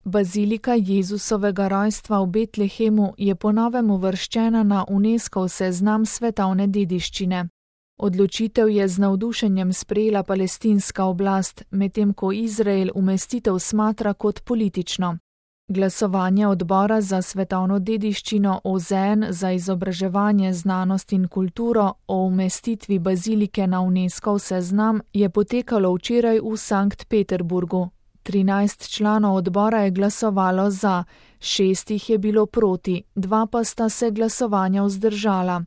Bazilika Jezusovega rojstva v Betlehemu je po novem uvrščena na Unescov seznam svetovne dediščine. Odločitev je z navdušenjem sprejela palestinska oblast, medtem ko Izrael umestitev smatra kot politično. Glasovanje odbora za svetovno dediščino OZN za izobraževanje, znanost in kulturo o umestitvi bazilike na Unescov seznam je potekalo včeraj v Sankt Peterburgu. 13 članov odbora je glasovalo za, 6 jih je bilo proti, 2 pa sta se glasovanja vzdržala.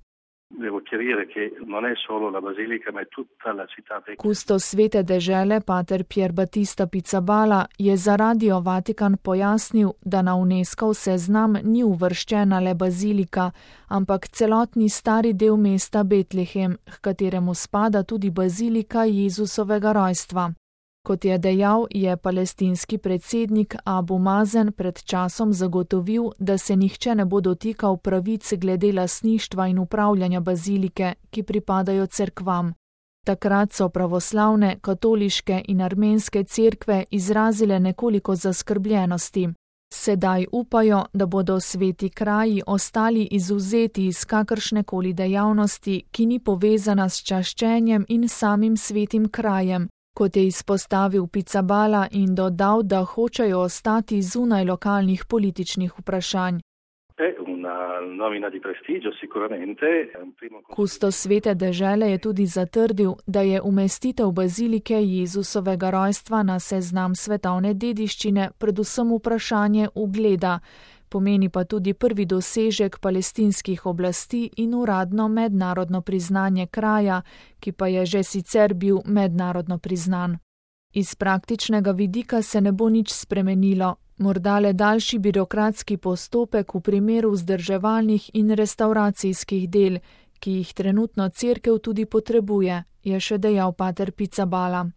Kustos svete dežele, pater Pier Battista Pizzaballa, je za Radio Vatikan pojasnil, da na Unescov seznam ni uvrščena le bazilika, ampak celotni stari del mesta Betlehem, h kateremu spada tudi bazilika Jezusovega rojstva. Kot je dejal, je palestinski predsednik Abu Mazen pred časom zagotovil, da se nihče ne bo dotikal pravic glede lastništva in upravljanja bazilike, ki pripadajo cerkvam. Takrat so pravoslavne, katoliške in armenske cerkve izrazile nekoliko zaskrbljenosti. Sedaj upajo, da bodo sveti kraji ostali izvzeti iz kakršnekoli dejavnosti, ki ni povezana s čaščenjem in samim svetim krajem, kot je izpostavil Pizzaballa in dodal, da hočejo ostati zunaj lokalnih političnih vprašanj. Kustos svete dežele je tudi zatrdil, da je umestitev bazilike Jezusovega rojstva na seznam svetovne dediščine predvsem vprašanje ugleda, pomeni pa tudi prvi dosežek palestinskih oblasti in uradno mednarodno priznanje kraja, ki pa je že sicer bil mednarodno priznan. Iz praktičnega vidika se ne bo nič spremenilo, morda le daljši birokratski postopek v primeru vzdrževalnih in restavracijskih del, ki jih trenutno cerkev tudi potrebuje, je še dejal pater Pizzaballa.